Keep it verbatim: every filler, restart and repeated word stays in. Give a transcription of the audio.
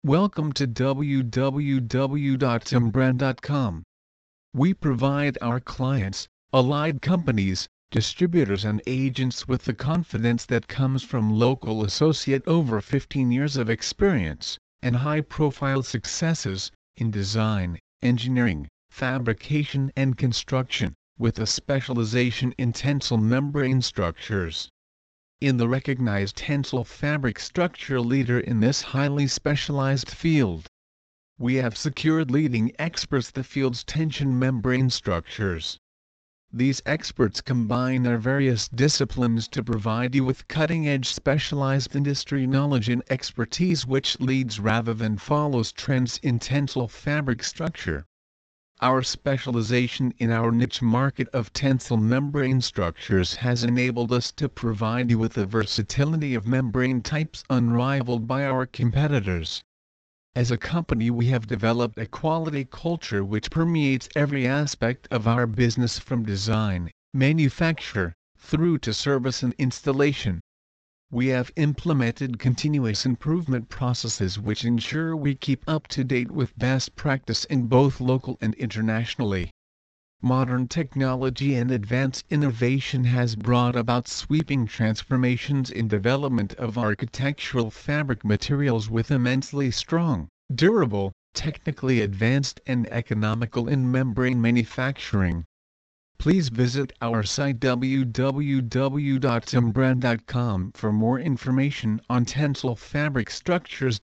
Welcome to w w w dot timbrand dot com. We provide our clients, allied companies, distributors and agents with the confidence that comes from local associate over fifteen years of experience, and high-profile successes, in design, engineering, fabrication and construction, with a specialization in tensile membrane structures. In the recognized tensile fabric structure leader in this highly specialized field, we have secured leading experts the field's tension membrane structures. These experts combine their various disciplines to provide you with cutting-edge specialized industry knowledge and expertise which leads rather than follows trends in tensile fabric structure. Our specialization in our niche market of tensile membrane structures has enabled us to provide you with a versatility of membrane types unrivaled by our competitors. As a company, we have developed a quality culture which permeates every aspect of our business from design, manufacture, through to service and installation. We have implemented continuous improvement processes which ensure we keep up to date with best practice in both local and internationally. Modern technology and advanced innovation has brought about sweeping transformations in development of architectural fabric materials with immensely strong, durable, technically advanced and economical in membrane manufacturing. Please visit our site w w w dot timbrand dot com for more information on tensile fabric structures.